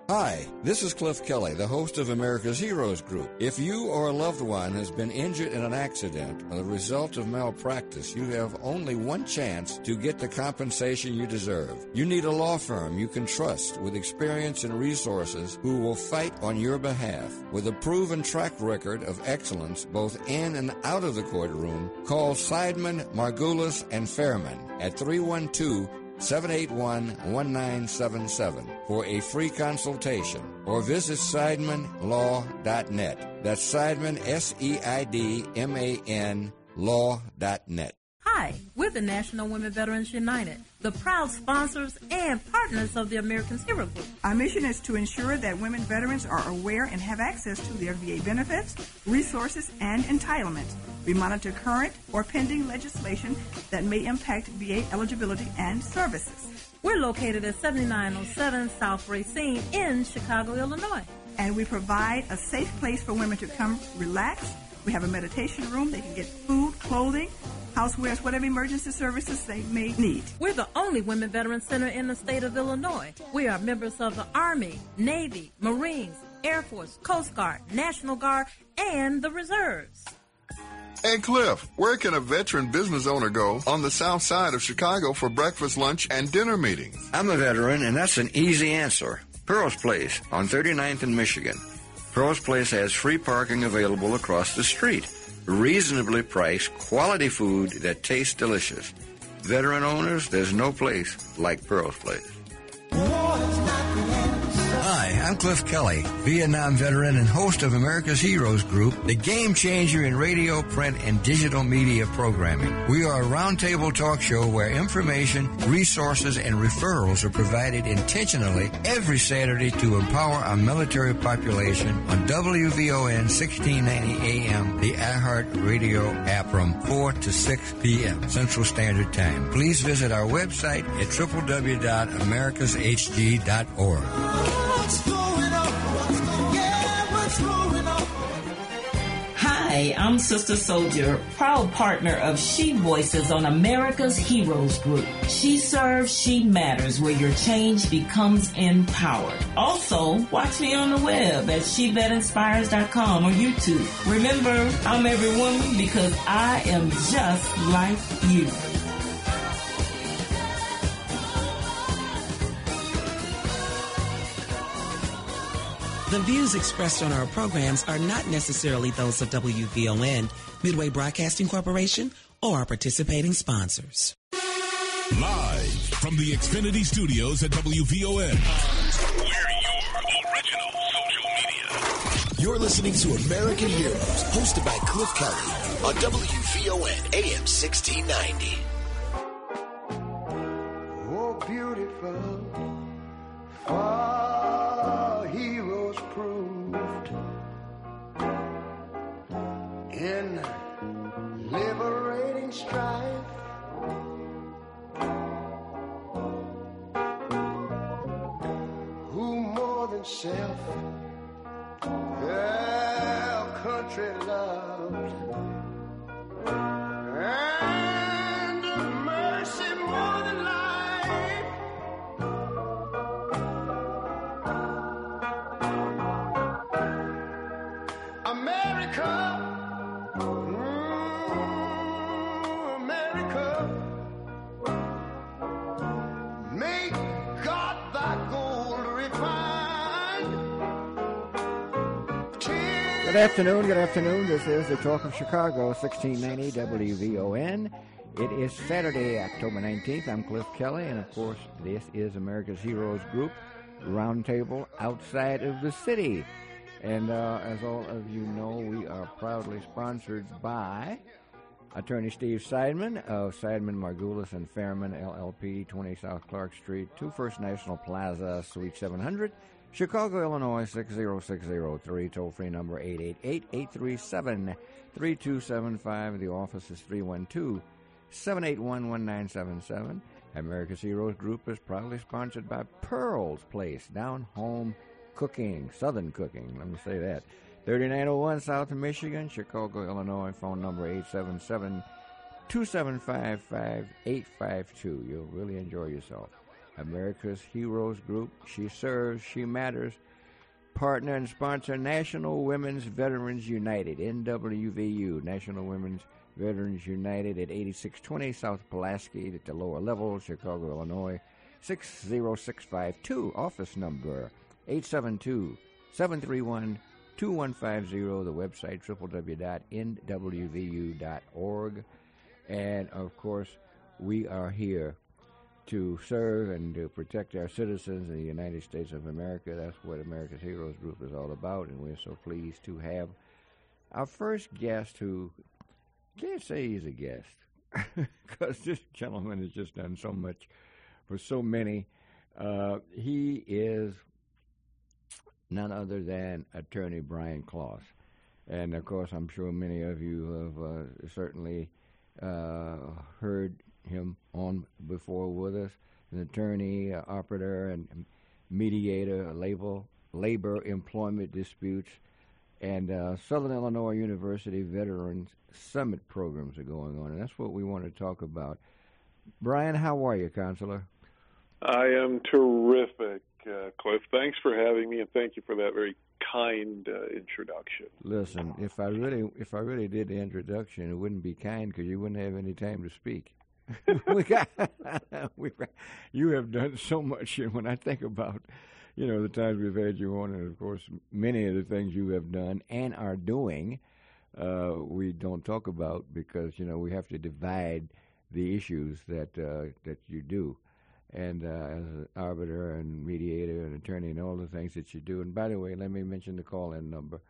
Hi, this is Cliff Kelly, the host of America's Heroes Group. If you or a loved one has been injured in an accident or the result of malpractice, you have only one chance to get the compensation you deserve. You need a law firm you can trust with experience and resources who will fight on your behalf. With a proven track record of excellence both in and out of the courtroom, call Seidman, Margulis, and Fairman at 312-781-1977 for a free consultation, or visit SeidmanLaw.net. That's Seidman, SEIDMAN, law.net. Hi, we're the National Women Veterans United, the proud sponsors and partners of the Americans Hero Group. Our mission is to ensure that women veterans are aware and have access to their VA benefits, resources, and entitlements. We monitor current or pending legislation that may impact VA eligibility and services. We're located at 7907 South Racine in Chicago, Illinois. And we provide a safe place for women to come relax. We have a meditation room. They can get food, clothing, housewares, whatever emergency services they may need. We're the only women veteran center in the state of Illinois. We are members of the Army, Navy, Marines, Air Force, Coast Guard, National Guard, and the Reserves. Hey, Cliff, where can a veteran business owner go on the south side of Chicago for breakfast, lunch, and dinner meetings? I'm a veteran, and that's an easy answer. Pearl's Place on 39th and Michigan. Pearl's Place has free parking available across the street. Reasonably priced, quality food that tastes delicious. Veteran owners, there's no place like Pearl's Place. Hi, I'm Cliff Kelly, Vietnam veteran and host of America's Heroes Group, the game changer in radio, print, and digital media programming. We are a roundtable talk show where information, resources, and referrals are provided intentionally every Saturday to empower our military population on WVON 1690 AM, the iHeart Radio app from 4 to 6 p.m. Central Standard Time. Please visit our website at www.americashg.org. Hi, I'm Sister Soldier, proud partner of She Voices on America's Heroes Group. She serves, she matters, where your change becomes empowered. Also, watch me on the web at SheVetInspires.com or YouTube. Remember, I'm every woman because I am just like you. The views expressed on our programs are not necessarily those of WVON, Midway Broadcasting Corporation, or our participating sponsors. Live from the Xfinity Studios at WVON. We're your original social media. You're listening to American Heroes, hosted by Cliff Kelly on WVON AM 1690. Oh, beautiful. Heroes proved in liberating strife. Who more than self their country loved, and mercy more than life. America, America, make God thy gold refined. Good afternoon. This is the Talk of Chicago, 1690 WVON. It is Saturday, October 19th. I'm Cliff Kelly, and of course, this is America's Heroes Group, Roundtable outside of the city. And as all of you know, we are proudly sponsored by Attorney Steve Seidman of Seidman, Margulis, and Fairman, LLP, 20 South Clark Street, 2 First National Plaza, Suite 700, Chicago, Illinois, 60603, toll-free number 888-837-3275. The office is 312-781-1977. America's Heroes Group is proudly sponsored by Pearl's Place, down home cooking, southern cooking, let me say that. 3901 South of Michigan, Chicago, Illinois, phone number 877-275-5852. You'll really enjoy yourself. America's Heroes Group. She serves, she matters. Partner and sponsor, National Women's Veterans United, NWVU, National Women's Veterans United at 8620 South Pulaski at the lower level, Chicago, Illinois, 60652, office number 872-731-2150, the website www.nwvu.org. And, of course, we are here to serve and to protect our citizens in the United States of America. That's what America's Heroes Group is all about, and we're so pleased to have our first guest who can't say he's a guest because this gentleman has just done so much for so many. He is none other than Attorney Brian Kloss. And, of course, I'm sure many of you have certainly heard him on before with us, an attorney, operator, and mediator, labor employment disputes, and Southern Illinois University Veterans Summit programs are going on, and that's what we want to talk about. Brian, how are you, Counselor? I am terrific, Cliff. Thanks for having me, and thank you for that very kind introduction. Listen, if I really did the introduction, it wouldn't be kind because you wouldn't have any time to speak. You have done so much, and when I think about, the times we've had you on, and of course many of the things you have done and are doing, we don't talk about because we have to divide the issues that you do, and as an arbiter and mediator and attorney and all the things that you do. And by the way, let me mention the call-in number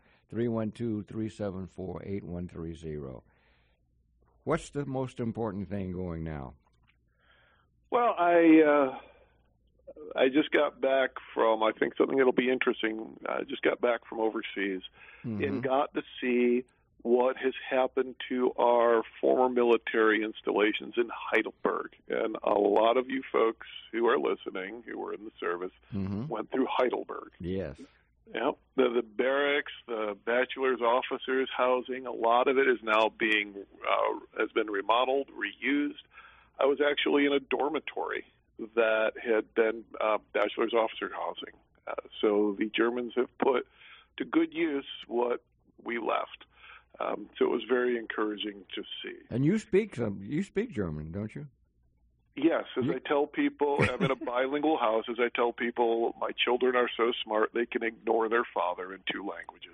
312-374-8130. What's the most important thing going now? Well, I just got back from, I think something that'll be interesting, I just got back from overseas and got to see what has happened to our former military installations in Heidelberg. And a lot of you folks who are listening, who were in the service, went through Heidelberg. Yes. Yep. The barracks, the bachelor's officers' housing, a lot of it is now has been remodeled, reused. I was actually in a dormitory that had been bachelor's officer housing. So the Germans have put to good use what we left. So it was very encouraging to see. And you speak German, don't you? Yes, I tell people, I'm in a bilingual house. As I tell people, my children are so smart they can ignore their father in 2 languages.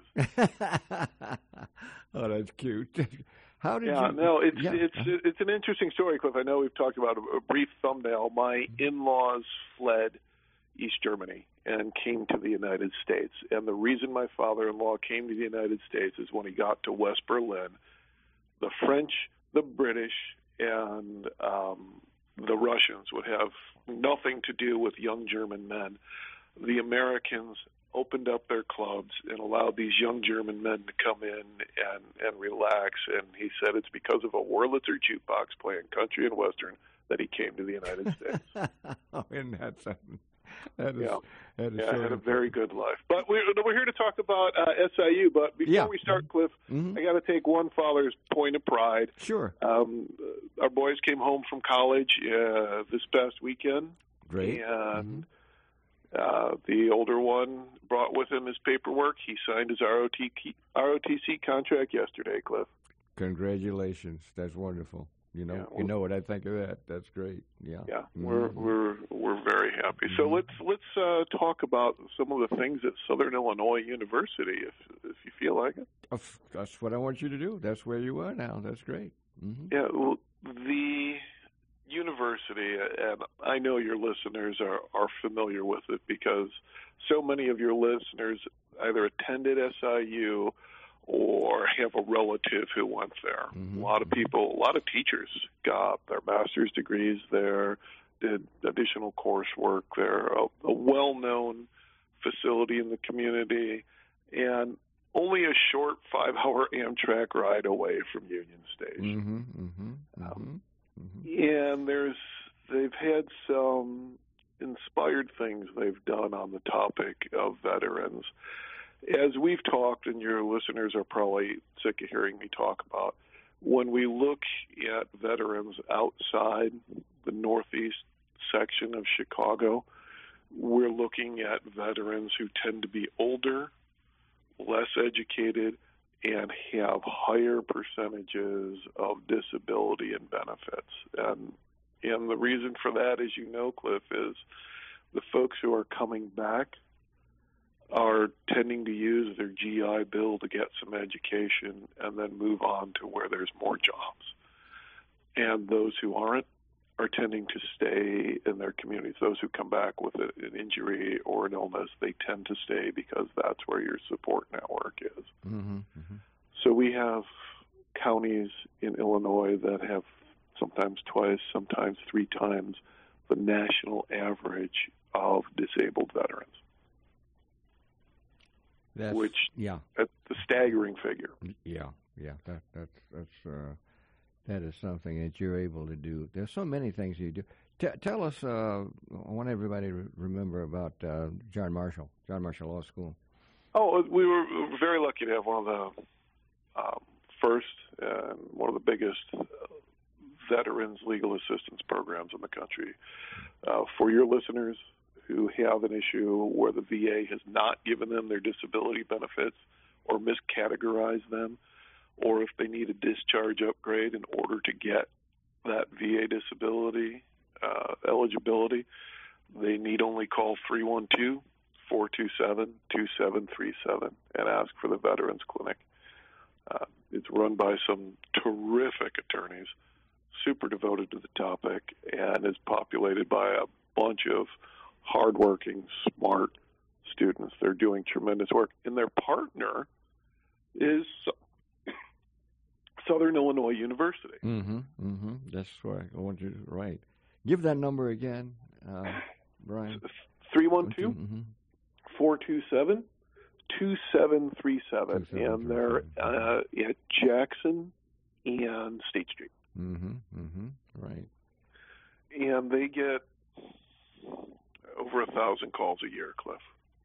Oh, that's cute. How did you? No, it's an interesting story, Cliff. I know we've talked about a brief thumbnail. My in-laws fled East Germany and came to the United States. And the reason my father-in-law came to the United States is when he got to West Berlin, the French, the British, and the Russians would have nothing to do with young German men. The Americans opened up their clubs and allowed these young German men to come in and relax. And he said it's because of a Wurlitzer jukebox playing country and Western that he came to the United States. Oh, isn't that something? That is I had a very good life. But we're here to talk about SIU. But before we start, Cliff, I got to take one father's point of pride. Sure. Our boys came home from college this past weekend. Great. And the older one brought with him his paperwork. He signed his ROTC contract yesterday, Cliff. Congratulations. That's wonderful. You know what I think of that. That's great. Yeah. We're very happy. So let's talk about some of the things at Southern Illinois University, if you feel like it. That's what I want you to do. That's where you are now. That's great. Yeah. Well, the university, and I know your listeners are familiar with it because so many of your listeners either attended SIU or have a relative who went there. A lot of people, a lot of teachers got their master's degrees there, did additional coursework there, a well-known facility in the community, and only a short 5-hour Amtrak ride away from Union Station. And they've had some inspired things they've done on the topic of veterans. As we've talked, and your listeners are probably sick of hearing me talk about, when we look at veterans outside the Northeast section of Chicago, we're looking at veterans who tend to be older, less educated, and have higher percentages of disability and benefits. And the reason for that, as you know, Cliff, is the folks who are coming back are tending to use their GI Bill to get some education and then move on to where there's more jobs. And those who aren't are tending to stay in their communities. Those who come back with an injury or an illness, they tend to stay because that's where your support network is. Mm-hmm, mm-hmm. So we have counties in Illinois that have sometimes twice, sometimes three times the national average of disabled veterans. That's a staggering figure. Yeah, that is something that you're able to do. There's so many things you do. Tell us, I want everybody to remember about John Marshall Law School. Oh, we were very lucky to have one of the first and one of the biggest veterans legal assistance programs in the country. For your listeners who have an issue where the VA has not given them their disability benefits or miscategorized them, or if they need a discharge upgrade in order to get that VA disability eligibility, they need only call 312-427-2737 and ask for the Veterans Clinic. It's run by some terrific attorneys, super devoted to the topic, and is populated by a bunch of hardworking, smart students. They're doing tremendous work. And their partner is Southern Illinois University. Mm-hmm, mm-hmm. That's right. I want you to write. Give that number again, Brian. 312-427-2737. And they're at Jackson and State Street. Mm-hmm, mm-hmm. Right. And they get over 1,000 calls a year, Cliff.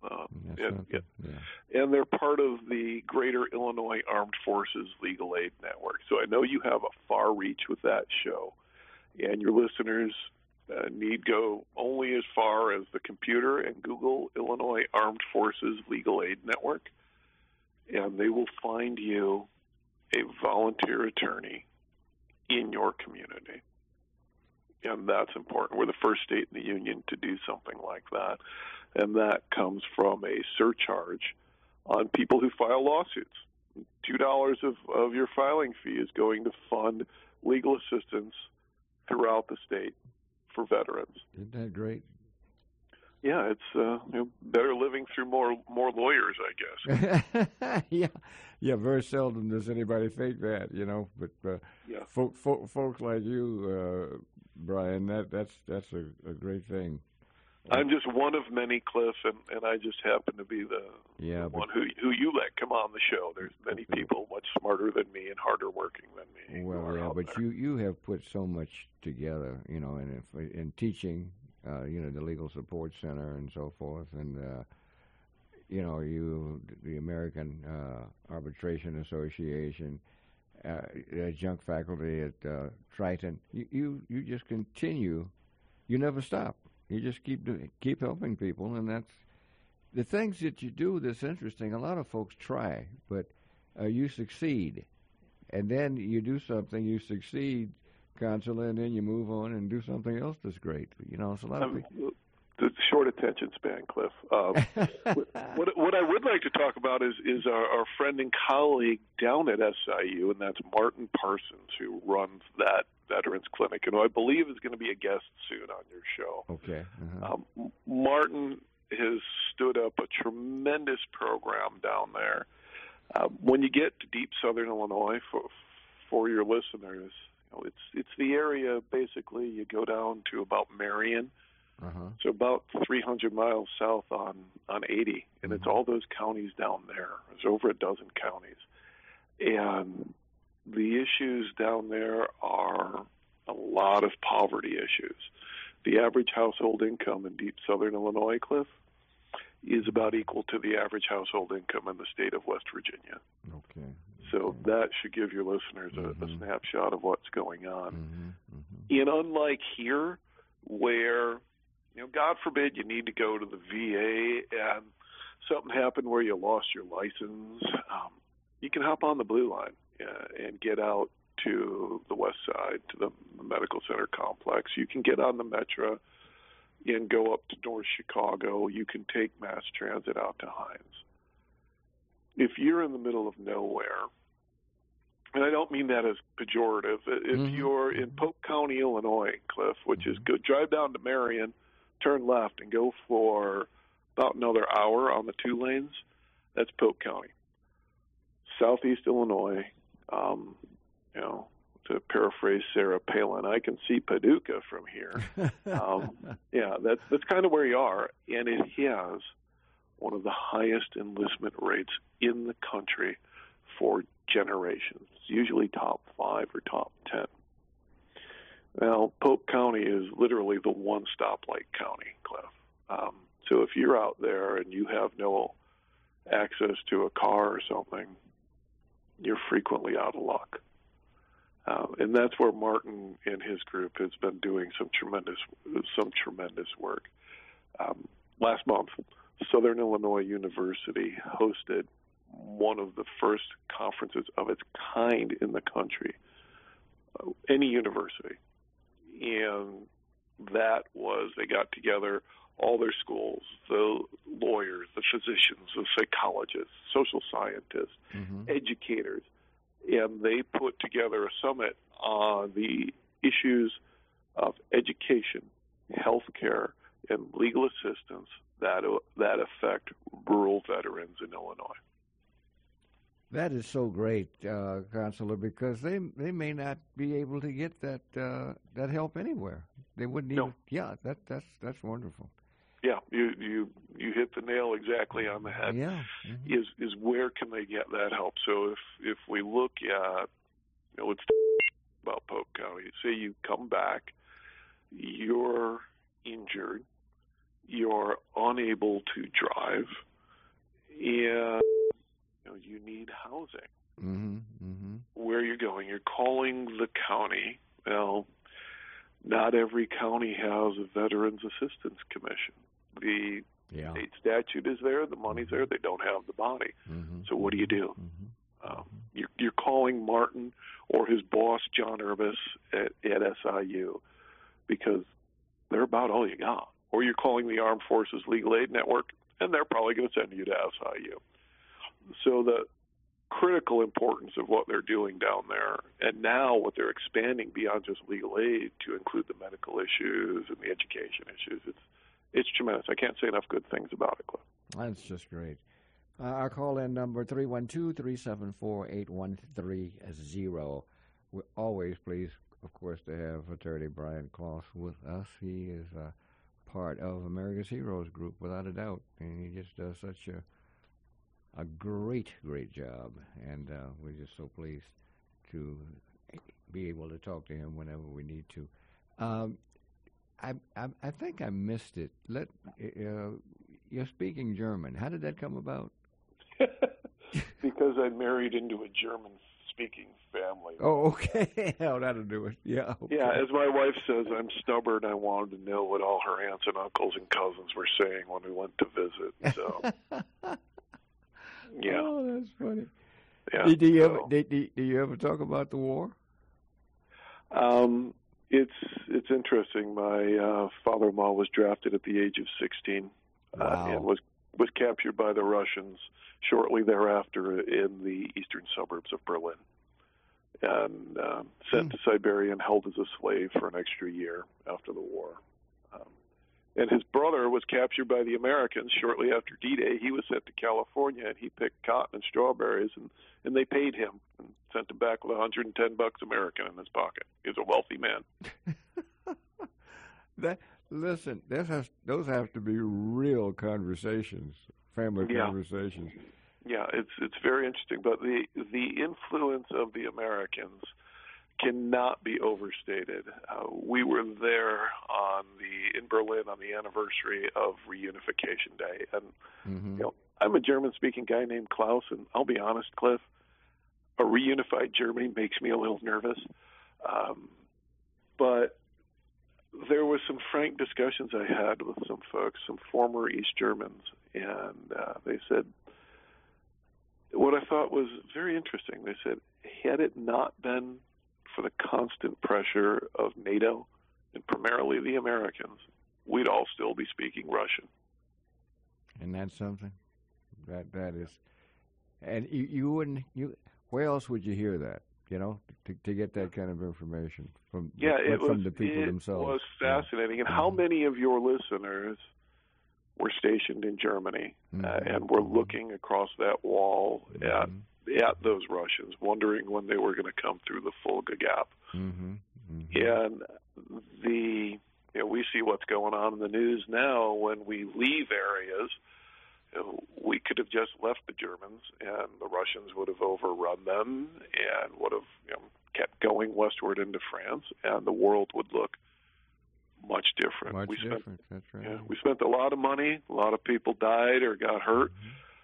And they're part of the Greater Illinois Armed Forces Legal Aid Network. So I know you have a far reach with that show, and your listeners need go only as far as the computer and Google Illinois Armed Forces Legal Aid Network, and they will find you a volunteer attorney in your community. And that's important. We're the first state in the union to do something like that. And that comes from a surcharge on people who file lawsuits. $2 of your filing fee is going to fund legal assistance throughout the state for veterans. Isn't that great? Yeah, it's better living through more lawyers, I guess. Yeah. Very seldom does anybody think that, But folks like you, Brian, that's a great thing. I'm just one of many, Cliff, and I just happen to be the one who you let come on the show. There's many people much smarter than me and harder working than me. Well, yeah, but you have put so much together, in teaching, the Legal Support Center and so forth, and the American Arbitration Association, adjunct faculty at Triton. You just continue. You never stop. You just keep helping people, and that's the things that you do that's interesting. A lot of folks try, but you succeed, and then you do something, you succeed, Consular, and then you move on and do something else that's great. It's a lot of people. The short attention span, Cliff. What I would like to talk about is our friend and colleague down at SIU, and that's Martin Parsons, who runs that Veterans Clinic, and who I believe is going to be a guest soon on your show. Okay. Uh-huh. Martin has stood up a tremendous program down there. When you get to deep Southern Illinois, for your listeners, it's the area, basically, you go down to about Marion, so about 300 miles south on 80, and it's all those counties down there. There's over a dozen counties. And the issues down there are a lot of poverty issues. The average household income in deep Southern Illinois, Cliff, is about equal to the average household income in the state of West Virginia. Okay. So that should give your listeners a snapshot of what's going on. And unlike here, where, God forbid you need to go to the VA and something happened where you lost your license, you can hop on the Blue Line and get out to the west side, to the medical center complex. You can get on the Metra and go up to North Chicago. You can take mass transit out to Hines. If you're in the middle of nowhere, and I don't mean that as pejorative, if you're in Polk County, Illinois, Cliff, which is good, drive down to Marion, turn left, and go for about another hour on the 2 lanes, that's Polk County. Southeast Illinois, to paraphrase Sarah Palin, I can see Paducah from here. That's kind of where you are, and it has one of the highest enlistment rates in the country for generations. It's usually top 5 or top 10. Well, Polk County is literally the one stoplight county, Cliff. So if you're out there and you have no access to a car or something, you're frequently out of luck. And that's where Martin and his group has been doing some tremendous work. Last month, Southern Illinois University hosted one of the first conferences of its kind in the country, any university. And that was, they got together all their schools, the lawyers, the physicians, the psychologists, social scientists, educators, and they put together a summit on the issues of education, healthcare, and legal assistance that affect rural veterans in Illinois. That is so great, Counselor, because they may not be able to get that help anywhere. They wouldn't even. Yeah, that's wonderful. Yeah, you hit the nail exactly on the head. Yeah. Is where can they get that help? So if we look at, let's talk about Polk County. Say you come back, you're injured, you're unable to drive, and you need housing. Where are you going? You're calling the county. Well, not every county has a Veterans Assistance Commission. The state statute is there, the money's there, they don't have the body. So what do you do? You're calling Martin or his boss, John Urbis, at SIU, because they're about all you got. Or you're calling the Armed Forces Legal Aid Network, and they're probably going to send you to SIU. So the critical importance of what they're doing down there, and now what they're expanding beyond just legal aid to include the medical issues and the education issues, it's tremendous. I can't say enough good things about it, Cliff. That's just great. Our call-in number, 312-374-8130. We're always pleased, of course, to have Attorney Brian Kloss with us. He is part of America's Heroes Group, without a doubt, and he just does such a great job, and we're just so pleased to be able to talk to him whenever we need to. I think I missed it. You're speaking German. How did that come about? Because I married into a German-speaking family. Oh, okay. Oh, that'll do it. Yeah. Okay. Yeah, as my wife says, I'm stubborn. I wanted to know what all her aunts and uncles and cousins were saying when we went to visit. So, yeah. Oh, that's funny. Yeah. Do you ever talk about the war? It's interesting. My father-in-law was drafted at the age of 16 and was captured by the Russians shortly thereafter in the eastern suburbs of Berlin, and sent to Siberia and held as a slave for an extra year after the war. And his brother was captured by the Americans shortly after D-Day. He was sent to California, and he picked cotton and strawberries, and they paid him and sent him back with $110 American in his pocket. He was a wealthy man. Listen, those have to be real conversations, family conversations. Yeah, it's very interesting. But the influence of the Americans cannot be overstated. We were there in Berlin on the anniversary of Reunification Day, and I'm a German-speaking guy named Klaus, and I'll be honest, Cliff, a reunified Germany makes me a little nervous. But there was some frank discussions I had with some folks, some former East Germans, and they said what I thought was very interesting. They said, had it not been for the constant pressure of NATO and primarily the Americans, we'd all still be speaking Russian. And that's something that is, and you wouldn't. Where else would you hear that? You know, to get that kind of information from from the people themselves. It was fascinating. And how many of your listeners were stationed in Germany and were looking across that wall at those Russians, wondering when they were going to come through the Fulda Gap? And we see what's going on in the news now. When we leave areas, we could have just left the Germans, and the Russians would have overrun them and would have kept going westward into France, and the world would look much different. That's right. We spent a lot of money. A lot of people died or got hurt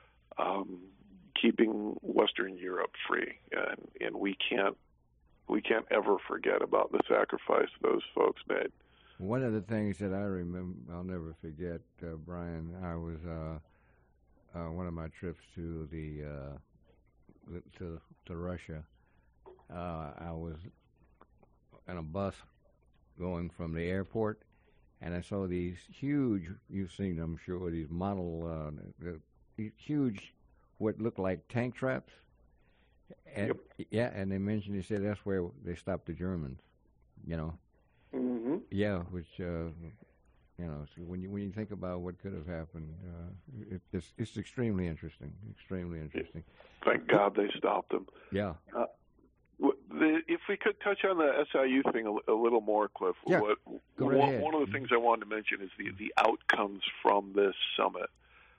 keeping Western Europe free, and we can't ever forget about the sacrifice those folks made. One of the things that I remember, I'll never forget, Brian. I was one of my trips to to Russia. I was in a bus going from the airport, and I saw these huge. You've seen them, I'm sure. These model, these huge, what looked like tank traps. And, and they mentioned, they said that's where they stopped the Germans. You know. Yeah, which so when you think about what could have happened, it's extremely interesting. Extremely interesting. Thank God they stopped them. Yeah. If we could touch on the SIU thing a little more, Cliff. Yeah. Go right ahead. One of the things I wanted to mention is the outcomes from this summit.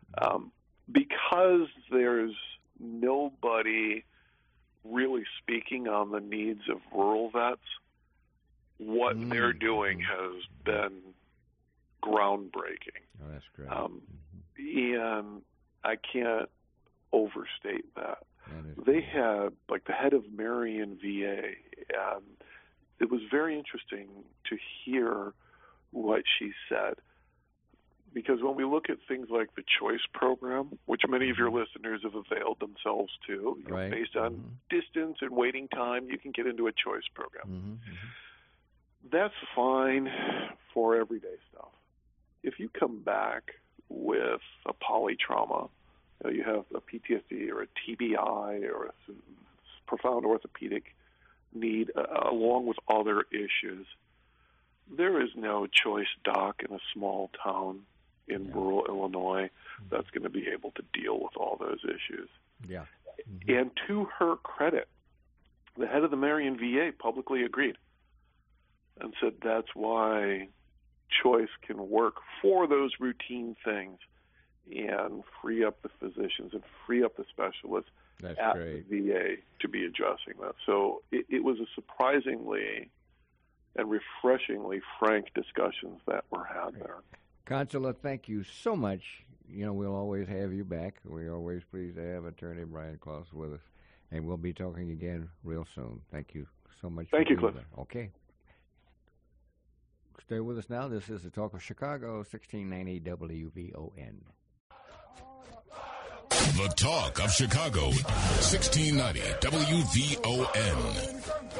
Because there's nobody really speaking on the needs of rural vets, what they're doing has been groundbreaking. Oh, that's great. And I can't overstate that. They had, like, the head of Marion VA, and it was very interesting to hear what she said. Because when we look at things like the CHOICE program, which many of your listeners have availed themselves to, based on distance and waiting time, you can get into a CHOICE program. That's fine for everyday stuff. If you come back with a polytrauma, you have a PTSD or a TBI or a profound orthopedic need, along with other issues, there is no CHOICE doc in a small town in rural Illinois that's going to be able to deal with all those issues. Yeah. And to her credit, the head of the Marion VA publicly agreed and said that's why CHOICE can work for those routine things and free up the physicians and free up the specialists the VA to be addressing that. So it was a surprisingly and refreshingly frank discussions that were had there. Consuela, thank you so much. We'll always have you back. We're always pleased to have Attorney Brian Klaus with us, and we'll be talking again real soon. Thank you so much. Thank you, Cliff. Okay. Stay with us now. This is the Talk of Chicago, 1690 WVON. The Talk of Chicago, 1690 WVON.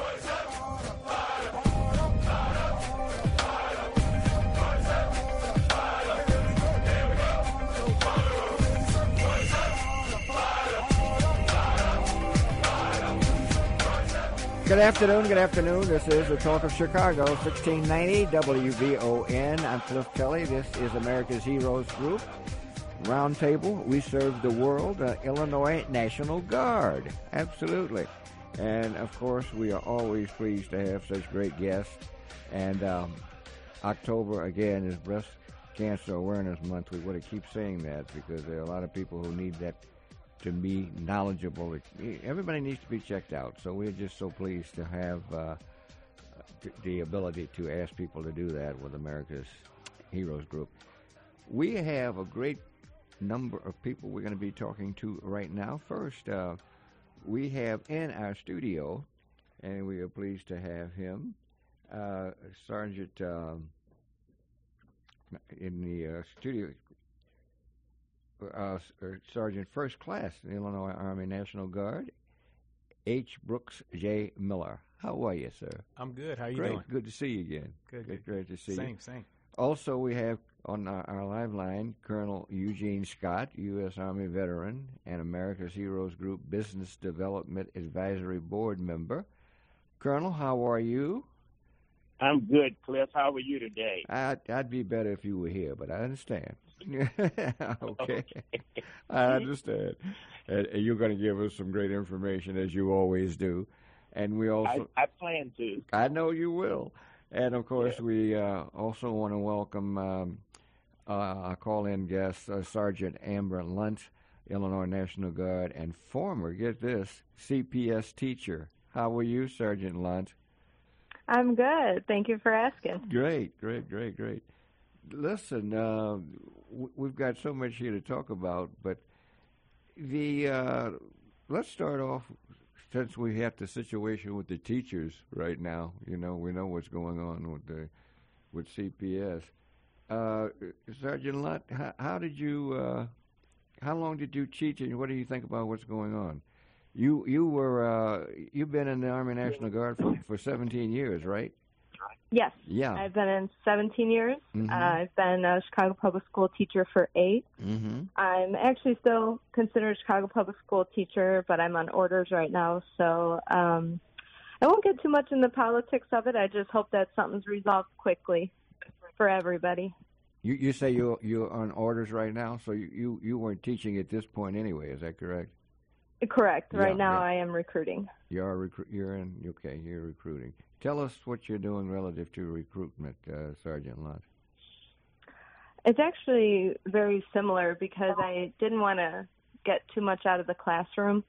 Good afternoon. This is the Talk of Chicago, 1690 WVON. I'm Cliff Kelly. This is America's Heroes Group. Roundtable, we serve the world, Illinois National Guard. Absolutely. And, of course, we are always pleased to have such great guests. And October, again, is Breast Cancer Awareness Month. We want to keep saying that because there are a lot of people who need that to be knowledgeable. Everybody needs to be checked out. So we're just so pleased to have the ability to ask people to do that with America's Heroes Group. We have a great number of people we're going to be talking to right now. First, we have in our studio, and we are pleased to have him, Sergeant in the studio, Sergeant First Class in the Illinois Army National Guard, H. Brooks J. Miller. How are you, sir? I'm good. How are you Great. doing? Good to see you again. Good. Great to see you. Same. Also, we have on our live line Colonel Eugene Scott, U.S. Army veteran and America's Heroes Group Business Development Advisory Board member. Colonel, how are you? I'm good, Cliff. How are you today? I'd be better if you were here, but I understand. Okay. I understand. And you're going to give us some great information, as you always do. And we also... I plan to. I know you will. And, of course, we also want to welcome our call-in guest, Sergeant Amber Lunt, Illinois National Guard, and former, get this, CPS teacher. How are you, Sergeant Lunt? I'm good. Thank you for asking. Great. Listen, we've got so much here to talk about, but let's start off, since we have the situation with the teachers right now. We know what's going on with CPS. Sergeant Lunt, how long did you teach, and what do you think about what's going on? You've been in the Army National Guard for 17 years, right? Yes. Yeah. I've been in 17 years. Mm-hmm. I've been a Chicago Public School teacher for 8. Mm-hmm. I'm actually still considered a Chicago Public School teacher, but I'm on orders right now, so I won't get too much in the politics of it. I just hope that something's resolved quickly for everybody. You say you're on orders right now, so you weren't teaching at this point anyway. Is that correct? Correct. Right now I am recruiting. You're recruiting. Tell us what you're doing relative to recruitment, Sergeant Lunt. It's actually very similar because I didn't want to get too much out of the classroom.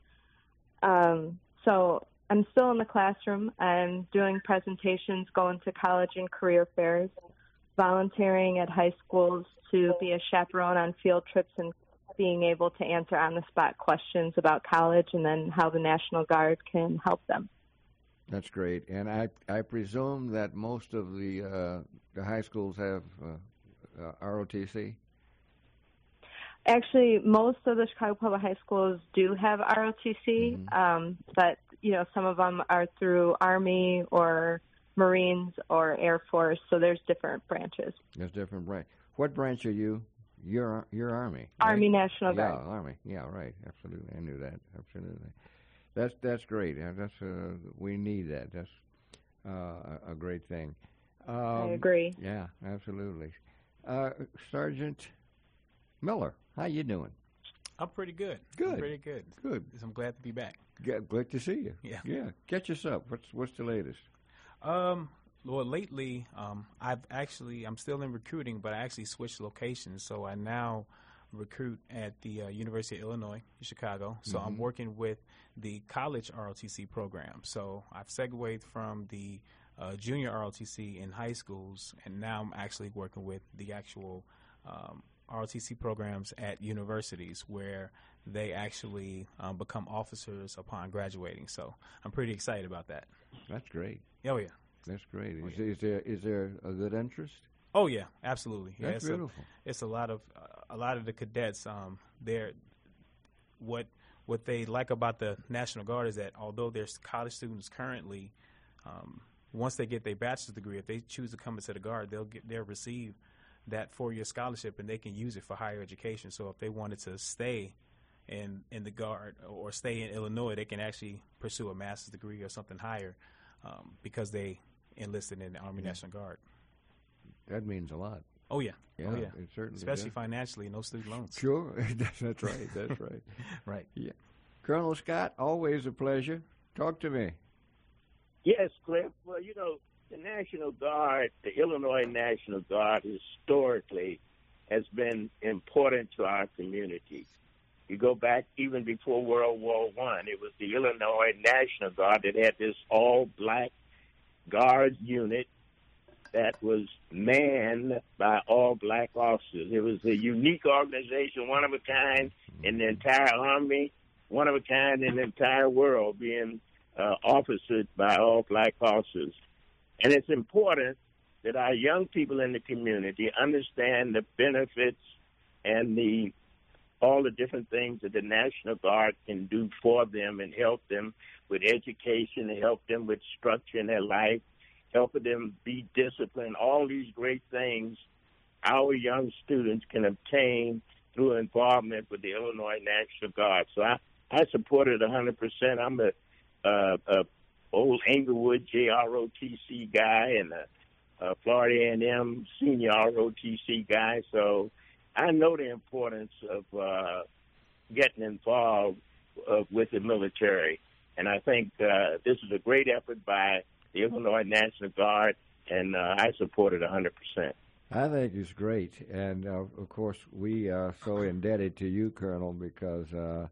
So I'm still in the classroom. I'm doing presentations, going to college and career fairs, volunteering at high schools to be a chaperone on field trips and being able to answer on-the-spot questions about college and then how the National Guard can help them. That's great. And I presume that most of the high schools have ROTC? Actually, most of the Chicago Public High Schools do have ROTC, but, some of them are through Army or Marines or Air Force, so there's different branches. There's different branches. What branch are you? You're Army. Right? Army National Guard. Yeah, Army. Yeah, right. Absolutely. I knew that. Absolutely. That's great. We need that. That's a great thing. I agree. Yeah, absolutely. Sergeant Miller, how you doing? I'm pretty good. Good. I'm pretty good. Good. I'm glad to be back. Glad to see you. Yeah. Yeah. Catch us up. What's the latest? Well, lately, I'm still in recruiting, but I actually switched locations. So I now recruit at the University of Illinois in Chicago. So I'm working with the college ROTC program. So I've segued from the junior ROTC in high schools, and now I'm actually working with the actual ROTC programs at universities where they actually become officers upon graduating. So I'm pretty excited about that. That's great. Oh, yeah. That's great. Is there a good interest? Oh yeah, absolutely. Yeah, That's beautiful. It's a lot of the cadets. What they like about the National Guard is that although there's college students currently, once they get their bachelor's degree, if they choose to come into the Guard, they'll receive that 4-year scholarship and they can use it for higher education. So if they wanted to stay in the Guard or stay in Illinois, they can actually pursue a master's degree or something higher because they enlisted in the Army National Guard. That means a lot. Oh, yeah. Yeah, it certainly especially does. financially, no student loans. Sure. That's right. That's right. Right. Yeah. Colonel Scott, always a pleasure. Talk to me. Yes, Cliff. Well, the National Guard, the Illinois National Guard, historically has been important to our community. You go back even before World War I, it was the Illinois National Guard that had this all-black Guard unit that was manned by all black officers. It was a unique organization, one of a kind in the entire Army, one of a kind in the entire world, being officered by all black officers. And it's important that our young people in the community understand the benefits and all the different things that the National Guard can do for them and help them with education and help them with structure in their life, helping them be disciplined, all these great things our young students can obtain through involvement with the Illinois National Guard. So I support it 100%. I'm a old Englewood JROTC guy and a Florida A&M senior ROTC guy, so I know the importance of getting involved with the military. And I think this is a great effort by the Illinois National Guard, and I support it 100%. I think it's great. And, of course, we are so indebted to you, Colonel, because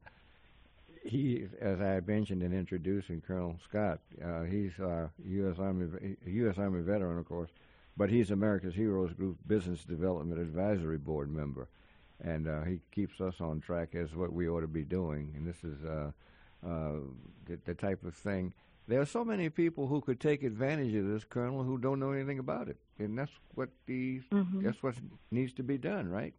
he, as I mentioned in introducing Colonel Scott, he's a U.S. Army veteran, of course, but he's America's Heroes Group Business Development Advisory Board member. And he keeps us on track as what we ought to be doing. And this is the type of thing. There are so many people who could take advantage of this, Colonel, who don't know anything about it. And that's what that's what needs to be done, right?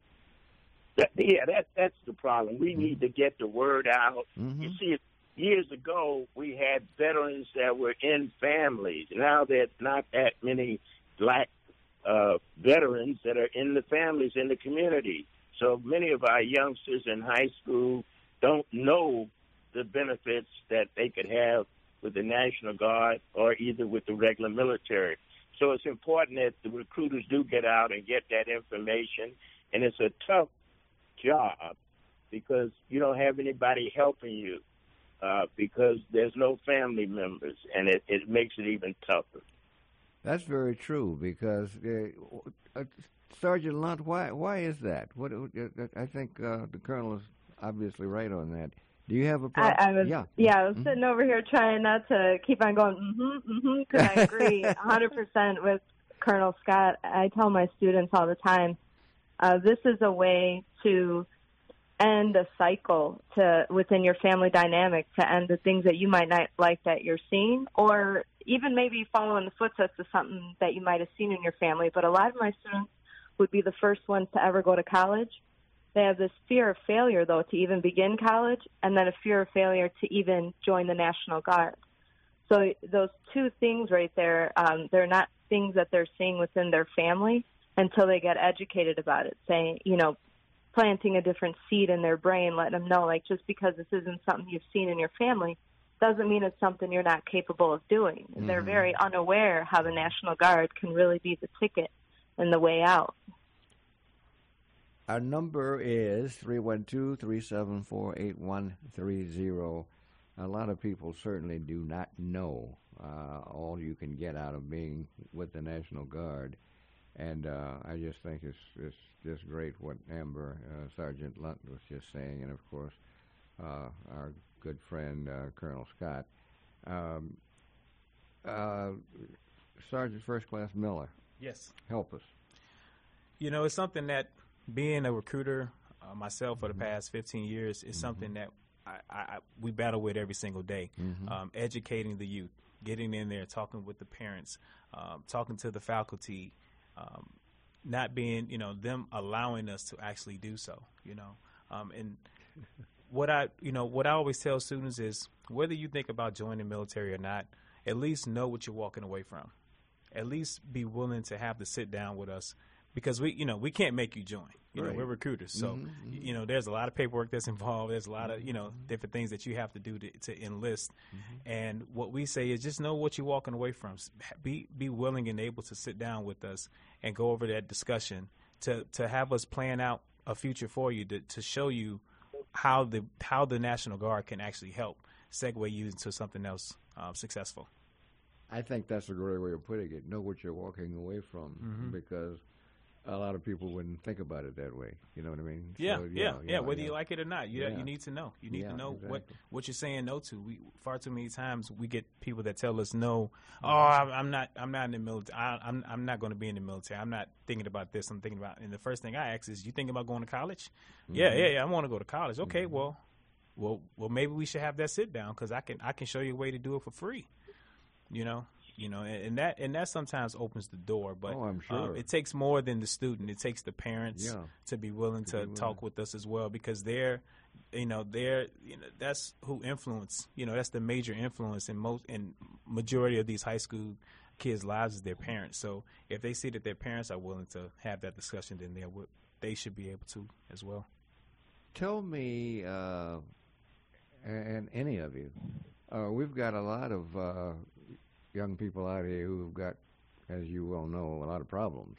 That's the problem. We need to get the word out. You see, years ago, we had veterans that were in families. Now there's not that many black veterans that are in the families in the community. So many of our youngsters in high school don't know the benefits that they could have with the National Guard or either with the regular military. So it's important that the recruiters do get out and get that information. And it's a tough job because you don't have anybody helping you because there's no family members, and it makes it even tougher. That's very true because, Sergeant Lunt, why is that? I think the Colonel is obviously right on that. Do you have a problem? I was sitting over here trying not to keep on going, because I agree 100% with Colonel Scott. I tell my students all the time, this is a way to end a cycle within your family dynamic, to end the things that you might not like that you're seeing, or even maybe follow in the footsteps of something that you might have seen in your family. But a lot of my students would be the first ones to ever go to college. They have this fear of failure, though, to even begin college, and then a fear of failure to even join the National Guard. So those two things right there, they're not things that they're seeing within their family until they get educated about it, saying, planting a different seed in their brain, letting them know, like, just because this isn't something you've seen in your family doesn't mean it's something you're not capable of doing. Mm-hmm. They're very unaware how the National Guard can really be the ticket and the way out. Our number is 312-374-8130. A lot of people certainly do not know all you can get out of being with the National Guard. And I just think it's just great what Amber, Sergeant Lunt was just saying, and, of course, our good friend, Colonel Scott. Sergeant First Class Miller. Yes. Help us. It's something that being a recruiter myself for the past 15 years is something that we battle with every single day. Educating the youth, getting in there, talking with the parents, talking to the faculty, not being, them allowing us to actually do so, and what I always tell students is whether you think about joining the military or not, at least know what you're walking away from. At least be willing to have to sit down with us because we can't make you join. Right. We're recruiters. So, there's a lot of paperwork that's involved. There's a lot of, different things that you have to do to enlist. And what we say is just know what you're walking away from. Be willing and able to sit down with us and go over that discussion to have us plan out a future for you to show you how the National Guard can actually help segue you into something else successful. I think that's a great way of putting it. Know what you're walking away from, because a lot of people wouldn't think about it that way. You know what I mean? Yeah. Whether you like it or not, you need to know. You need to know exactly. what you're saying no to. Far too many times we get people that tell us no. I'm not in the military. I'm not going to be in the military. I'm not thinking about this. I'm thinking about. And the first thing I ask is, you thinking about going to college? Yeah. I want to go to college. Okay, well, maybe we should have that sit down because I can show you a way to do it for free. and that sometimes opens the door. But I'm sure. It takes more than the student. It takes the parents to be willing to talk with us as well, because they're that's who influence. That's the major influence in majority of these high school kids' lives is their parents. So if they see that their parents are willing to have that discussion, then they should be able to as well. Tell me, and any of you, we've got a lot of young people out here who've got, as you well know, a lot of problems.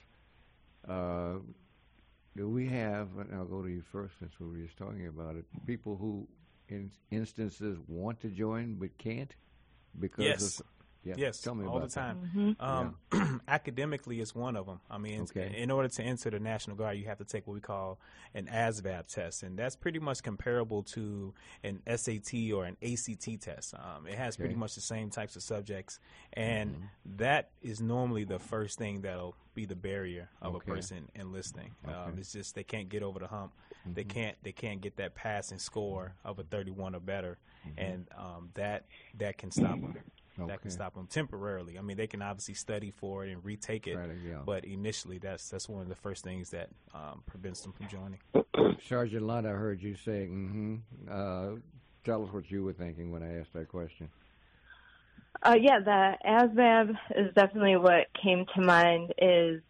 Do we have, and I'll go to you first since we were just talking about it, people who in instances want to join but can't? Because Yes, tell me all about the time. Academically, it's one of them. I mean, in order to enter the National Guard, you have to take what we call an ASVAB test, and that's pretty much comparable to an SAT or an ACT test. It has pretty much the same types of subjects, and that is normally the first thing that'll be the barrier of a person enlisting. It's just they can't get over the hump. They can't get that passing score of a 31 or better, and that can stop them. That can stop them temporarily. I mean, they can obviously study for it and retake it, but initially, that's one of the first things that prevents them from joining. Sergeant Lund, I heard you say, tell us what you were thinking when I asked that question. The ASVAB is definitely what came to mind is,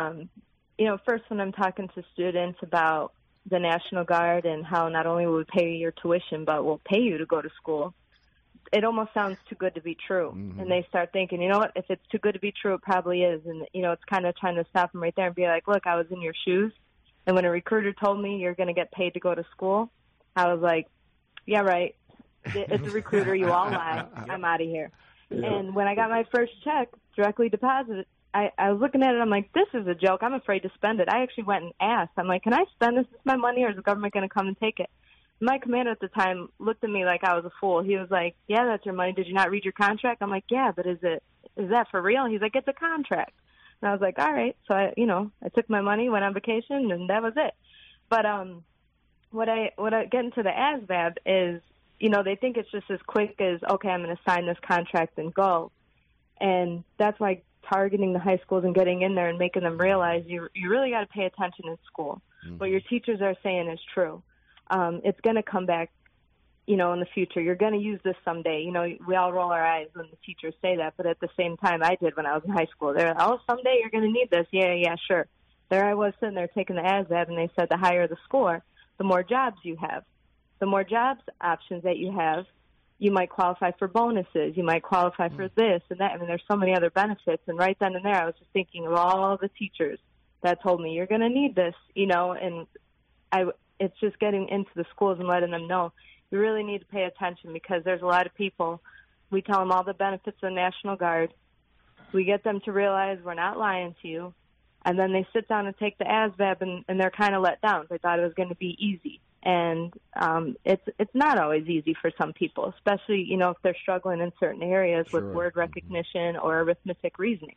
first when I'm talking to students about the National Guard and how not only will we pay your tuition, but we'll pay you to go to school, it almost sounds too good to be true. And they start thinking, you know what, if it's too good to be true, it probably is. And, it's kind of trying to stop them right there and be like, look, I was in your shoes. And when a recruiter told me you're going to get paid to go to school, I was like, yeah, right. It's a recruiter. You all lie. I'm out of here. And when I got my first check directly deposited, I was looking at it. I'm like, this is a joke. I'm afraid to spend it. I actually went and asked. I'm like, can I spend this? Is this my money, or is the government going to come and take it? My commander at the time looked at me like I was a fool. He was like, yeah, that's your money. Did you not read your contract? I'm like, yeah, but is that for real? He's like, it's a contract. And I was like, all right. So I took my money, went on vacation, and that was it. But what I get into the ASVAB is, they think it's just as quick as, okay, I'm going to sign this contract and go. And that's why targeting the high schools and getting in there and making them realize you really got to pay attention in school. What your teachers are saying is true. It's going to come back, in the future. You're going to use this someday. We all roll our eyes when the teachers say that, but at the same time, I did when I was in high school. They're like, oh, someday you're going to need this. Yeah, sure. There I was sitting there taking the ASVAB, and they said the higher the score, the more jobs you have. The more jobs options that you have, you might qualify for bonuses. You might qualify for this and that. I mean, there's so many other benefits. And right then and there, I was just thinking of all the teachers that told me, you're going to need this, and it's just getting into the schools and letting them know you really need to pay attention, because there's a lot of people. We tell them all the benefits of the National Guard. We get them to realize we're not lying to you. And then they sit down and take the ASVAB, and they're kind of let down. They thought it was going to be easy. And it's not always easy for some people, especially, if they're struggling in certain areas with word recognition or arithmetic reasoning.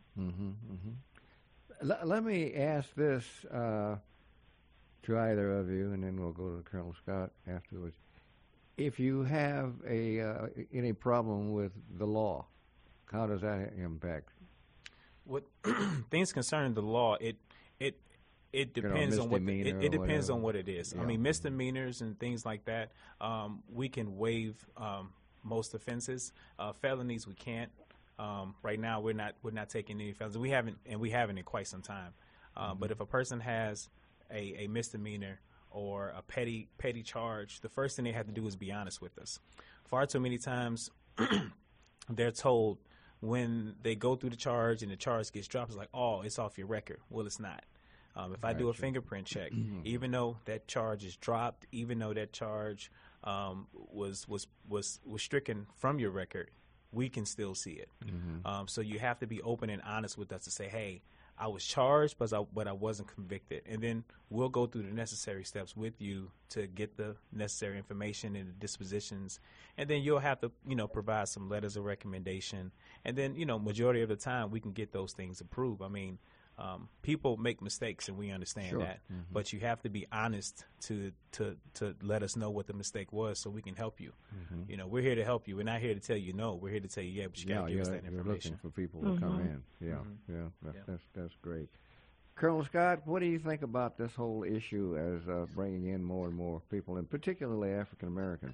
Let me ask this to either of you, and then we'll go to Colonel Scott afterwards. If you have any problem with the law, how does that impact? What things concerning the law, it depends on what it depends on what it is. I mean, misdemeanors and things like that, we can waive most offenses. Felonies, we can't. Right now, we're not taking any felonies. We haven't in quite some time. But if a person has a misdemeanor or a petty charge, the first thing they have to do is be honest with us. Far too many times, they're told when they go through the charge and the charge gets dropped, it's like, oh, it's off your record. Well, it's not. If I do a fingerprint check, even though that charge is dropped, even though that charge was stricken from your record, we can still see it. So you have to be open and honest with us to say, hey, I was charged, but I wasn't convicted. And then we'll go through the necessary steps with you to get the necessary information and the dispositions. And then you'll have to, provide some letters of recommendation. And then, majority of the time we can get those things approved. I mean, people make mistakes, and we understand that. Mm-hmm. But you have to be honest to let us know what the mistake was, so we can help you. Mm-hmm. You know, we're here to help you. We're not here to tell you no. We're here to tell you but you got to give us that You're information. looking for people to come in. That's great. Colonel Scott, what do you think about this whole issue as bringing in more and more people, and particularly African Americans?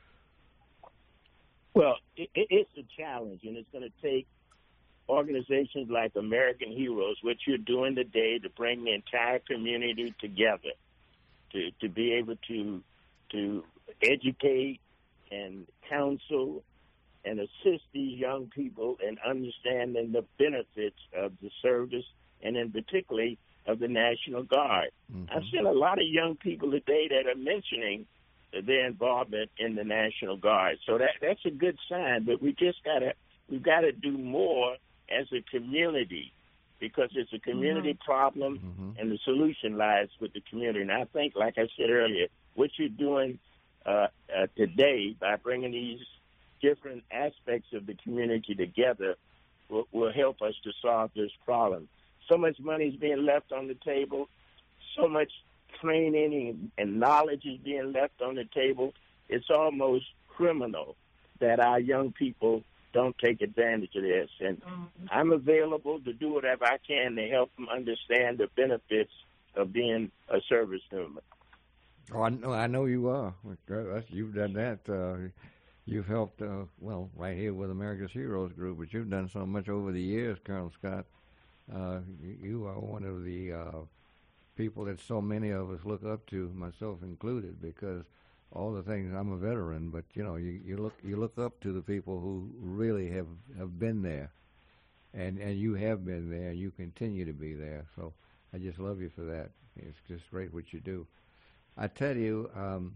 Well, it's a challenge, and it's going to take organizations like American Heroes, which you're doing today, to bring the entire community together, to be able to educate and counsel and assist these young people in understanding the benefits of the service, and in particularly of the National Guard. Mm-hmm. I've seen a lot of young people today that are mentioning their involvement in the National Guard. So that's a good sign, but we've got to do more as a community, because it's a community problem, and the solution lies with the community. And I think, like I said earlier, what you're doing today by bringing these different aspects of the community together will help us to solve this problem. So much money is being left on the table, so much training and knowledge is being left on the table. It's almost criminal that our young people don't take advantage of this. And I'm available to do whatever I can to help them understand the benefits of being a service member. Oh, I know you are. You've done that. You've helped, right here with America's Heroes Group, but you've done so much over the years, Colonel Scott. You are one of the people that so many of us look up to, myself included, because all the things, I'm a veteran, but you look up to the people who really have been there, and you have been there, and you continue to be there. So I just love you for that. It's just great what you do. I tell you,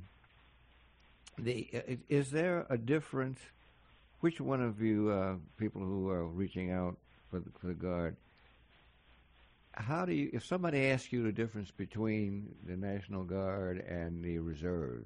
is there a difference? Which one of you people who are reaching out for the Guard, how do you, if somebody asks you the difference between the National Guard and the Reserve,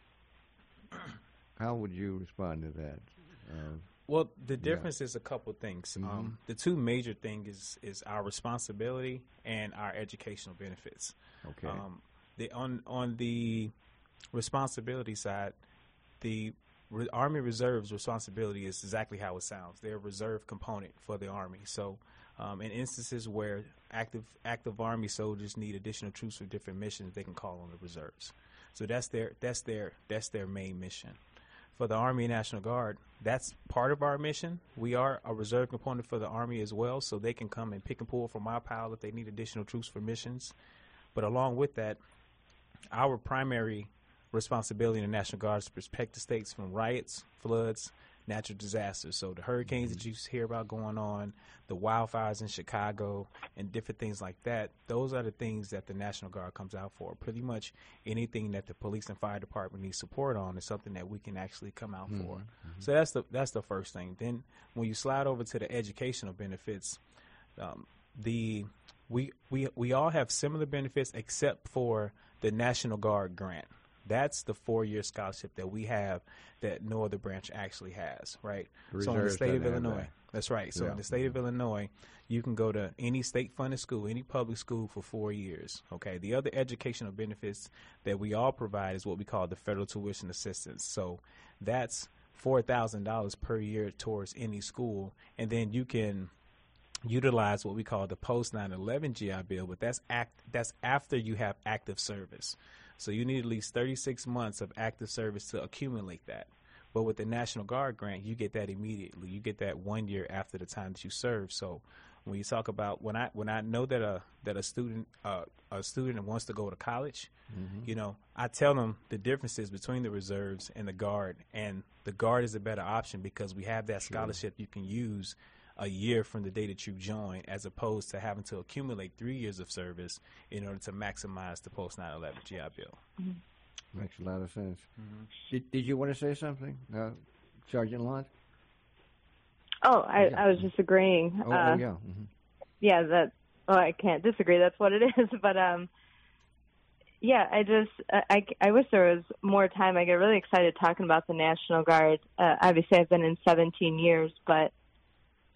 how would you respond to that? Well, the difference is a couple things. The two major things is our responsibility and our educational benefits. Okay. On the responsibility side, the Army Reserve's responsibility is exactly how it sounds. They're a reserve component for the Army. So in instances where active Army soldiers need additional troops for different missions, they can call on the reserves. So that's their main mission. For the Army and National Guard, that's part of our mission. We are a reserve component for the Army as well, so they can come and pick and pull from our pile if they need additional troops for missions. But along with that, our primary responsibility in the National Guard is to protect the states from riots, floods, natural disasters. So the hurricanes that you hear about going on, the wildfires in Chicago, and different things like that, those are the things that the National Guard comes out for. Pretty much anything that the police and fire department needs support on is something that we can actually come out for. So that's the first thing. Then when you slide over to the educational benefits, we all have similar benefits except for the National Guard grant. That's the 4-year scholarship that we have that no other branch actually has, right? So in the state of Illinois, that's right. So in the state of Illinois, you can go to any state-funded school, any public school for 4 years, okay? The other educational benefits that we all provide is what we call the federal tuition assistance. So that's $4,000 per year towards any school, and then you can utilize what we call the post 9/11 GI Bill, but that's after you have active service. So you need at least 36 months of active service to accumulate that. But with the National Guard grant, you get that immediately. You get that 1 year after the time that you serve. So when you talk about when I know that a student wants to go to college, I tell them the differences between the reserves and the Guard, and the Guard is a better option because we have that scholarship you can use a year from the day that you join, as opposed to having to accumulate 3 years of service in order to maximize the post 9/11 GI Bill. Makes a lot of sense. Did you want to say something, Sergeant Lund? Oh, I was just agreeing. Yeah. Yeah, I can't disagree. That's what it is. But yeah, I wish there was more time. I get really excited talking about the National Guard. Obviously, I've been in 17 years, but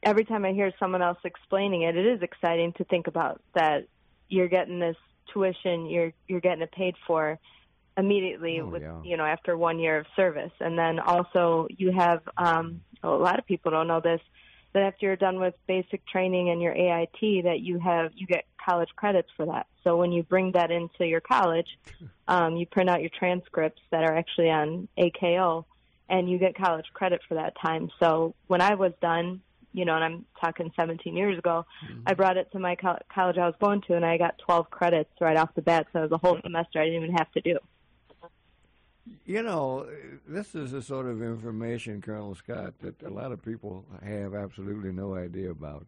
every time I hear someone else explaining it, it is exciting to think about that you're getting this tuition, you're getting it paid for immediately after 1 year of service. And then also you have, a lot of people don't know this, that after you're done with basic training and your AIT, that you get college credits for that. So when you bring that into your college, you print out your transcripts that are actually on AKO, and you get college credit for that time. So when I was done, and I'm talking 17 years ago, I brought it to my college I was going to, and I got 12 credits right off the bat. So the whole semester I didn't even have to do. This is the sort of information, Colonel Scott, that a lot of people have absolutely no idea about.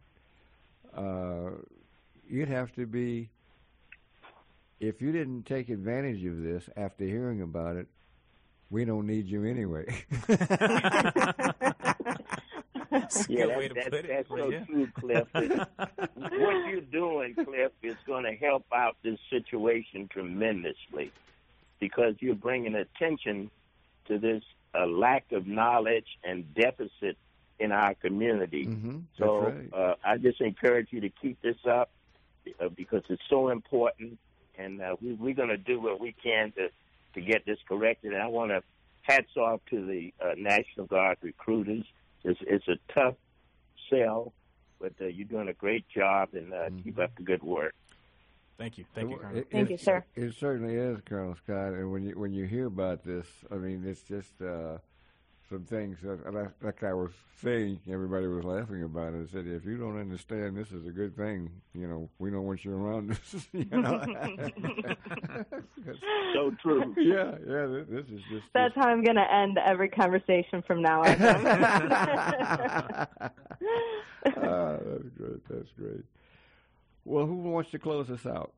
You'd have to be, if you didn't take advantage of this after hearing about it, we don't need you anyway. That's so true, Cliff. What you're doing, Cliff, is going to help out this situation tremendously, because you're bringing attention to this lack of knowledge and deficit in our community. So I just encourage you to keep this up because it's so important, and we're going to do what we can to get this corrected. And I want to hats off to the National Guard recruiters. It's a tough sell, but you're doing a great job, and keep up the good work. Thank you. Thank you, Colonel. Thank you, sir. It certainly is, Colonel Scott. And when you hear about this, I mean, it's just some things like I was saying. Everybody was laughing about it. I said, if you don't understand, this is a good thing. We don't want you around us. So true. Yeah. This is just. That's how I'm going to end every conversation from now on. That's great. That's great. Well, who wants to close us out?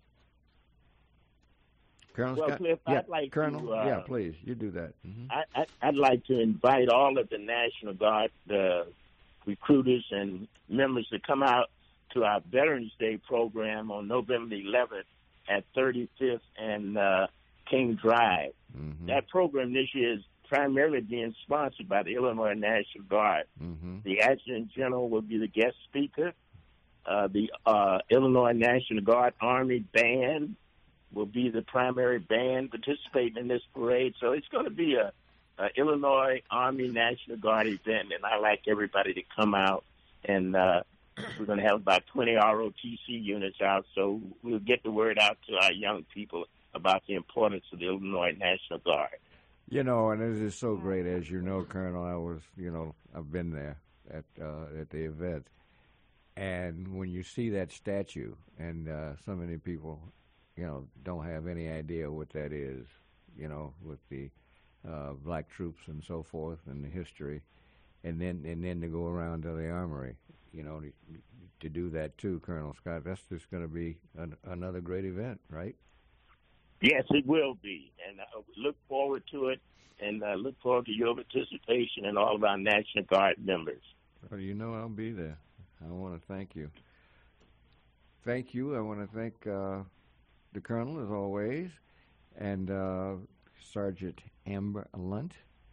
Colonel Scott? Cliff, yeah, I'd like Colonel? to... please, you do that. I'd like to invite all of the National Guard recruiters and members to come out to our Veterans Day program on November 11th at 35th and King Drive. That program this year is primarily being sponsored by the Illinois National Guard. The Adjutant General will be the guest speaker. The Illinois National Guard Army Band will be the primary band participating in this parade. So it's going to be a Illinois Army National Guard event, and I'd like everybody to come out. And we're going to have about 20 ROTC units out, so we'll get the word out to our young people about the importance of the Illinois National Guard. And it is so great, as you know, Colonel. I've been there at the event. And when you see that statue, and so many people, don't have any idea what that is, with the black troops and so forth and the history, and then to go around to the armory, to do that too, Colonel Scott. That's just going to be another great event, right? Yes, it will be, and I look forward to it, and look forward to your participation and all of our National Guard members. Well, I'll be there. I want to thank you. Thank you. I want to thank the Colonel, as always, and Sergeant Amber Lunt.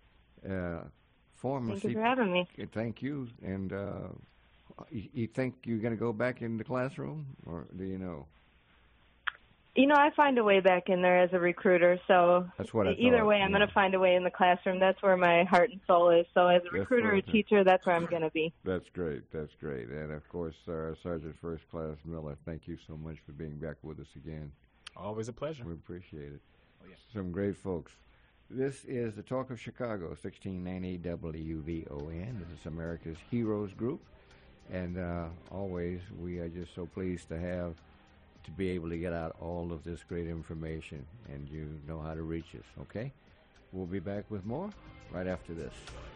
Thank you for having me. Thank you. And you think you're going to go back in the classroom, or do you know? I find a way back in there as a recruiter, so that's what I either thought, way, I'm going to find a way in the classroom. That's where my heart and soul is. So as a recruiter or teacher, that's where I'm going to be. That's great. That's great. And, of course, Sergeant First Class Miller, thank you so much for being back with us again. Always a pleasure. We appreciate it. Oh, yeah. Some great folks. This is the Talk of Chicago, 1690 WVON. This is America's Heroes Group. And always, we are just so pleased to be able to get out all of this great information, and you know how to reach us, okay? We'll be back with more right after this.